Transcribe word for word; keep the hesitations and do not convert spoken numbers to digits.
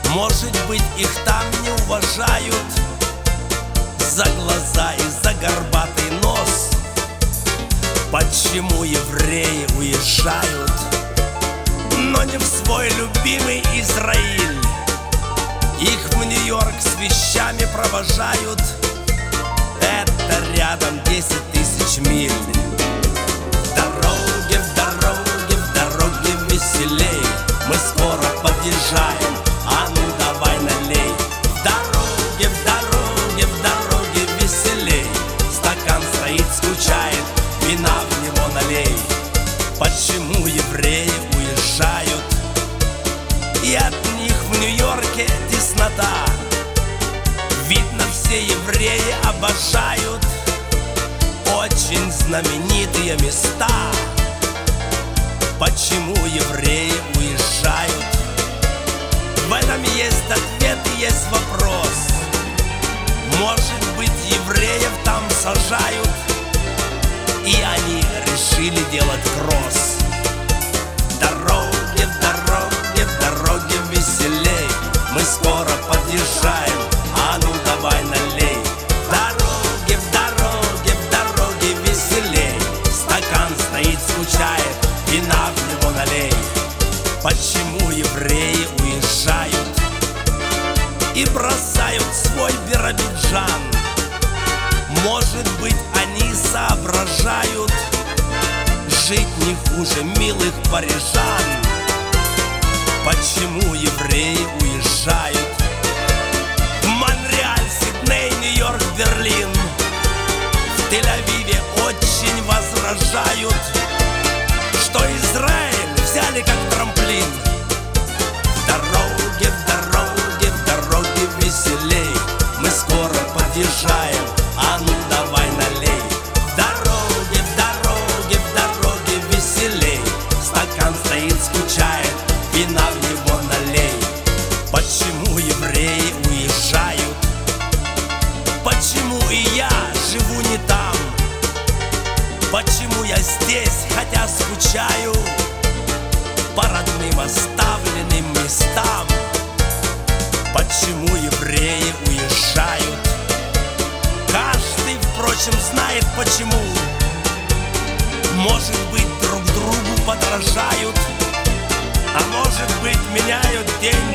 Может быть, их там не уважают за глаза и за горбатый нос. Почему евреи уезжают, но не в свой любимый Израиль? Их в Нью-Йорк с вещами провожают. Это рядом десять тысяч миль. В дороге, в дороге, в дороге веселей. Мы скоро подъезжаем, а ну давай налей. В дороге, в дороге, в дороге веселей. Стакан стоит, скучает, вина в него налей. Почему евреи уезжают, и от них в Нью-Йорке теснота? Видно, все евреи обожают очень знаменитые места. Почему евреи уезжают? В этом есть ответ и есть вопрос. Может быть, евреев там сажают, и они решили делать кросс. В дороге, в дороге, в дороге веселей. Мы скоро подъезжаем, а ну давай налей. В дороге, в дороге, в дороге веселей. Стакан стоит, скучает, вина в него налей. Почему евреи уезжают и бросают свой Биробиджан? Может быть, они соображают жить не хуже милых парижан. Почему евреи уезжают в Монреаль, Сидней, Нью-Йорк, Берлин? В Тель-Авиве очень возражают, что Израиль взяли как трамплин. В дороге, в дороге, в дороге веселей. Мы скоро подъезжаем, а ну давай налей. В дороге, в дороге, в дороге веселей. Стакан стоит, скучает, вина в него налей. Почему евреи уезжают? Почему и я живу не там? Почему я здесь, хотя скучаю по родным оставленным местам? Почему евреи уезжают? Каждый, впрочем, знает почему. Может быть, друг другу подражают, а может быть, меняют день